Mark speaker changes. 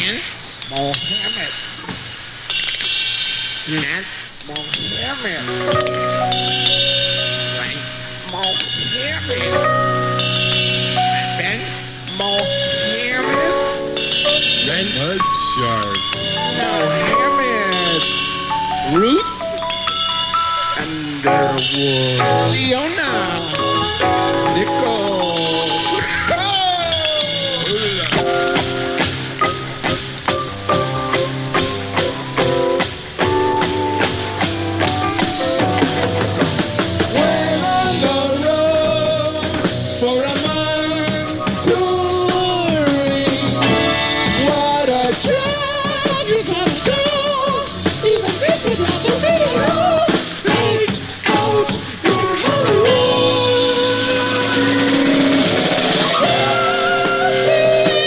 Speaker 1: Ben Mohammed. Snap Mohammed. Frank Mohammed. Ben Mohammed.
Speaker 2: Red Hood Shark.
Speaker 1: Mohammed. Ruth Underwood. Leon